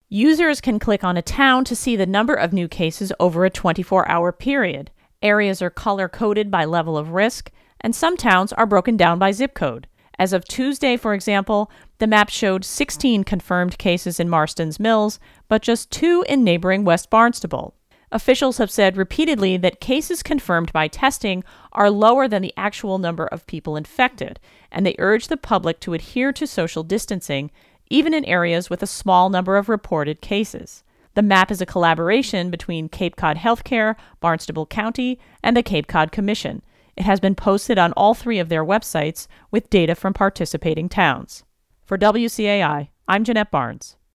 Users can click on a town to see the number of new cases over a 24-hour period. Areas are color-coded by level of risk, and some towns are broken down by zip code. As of Tuesday, for example, the map showed 16 confirmed cases in Marston's Mills, but just 2 in neighboring West Barnstable. Officials have said repeatedly that cases confirmed by testing are lower than the actual number of people infected, and they urge the public to adhere to social distancing, even in areas with a small number of reported cases. The map is a collaboration between Cape Cod Healthcare, Barnstable County, and the Cape Cod Commission. It has been posted on all 3 of their websites with data from participating towns. For WCAI, I'm Jeanette Barnes.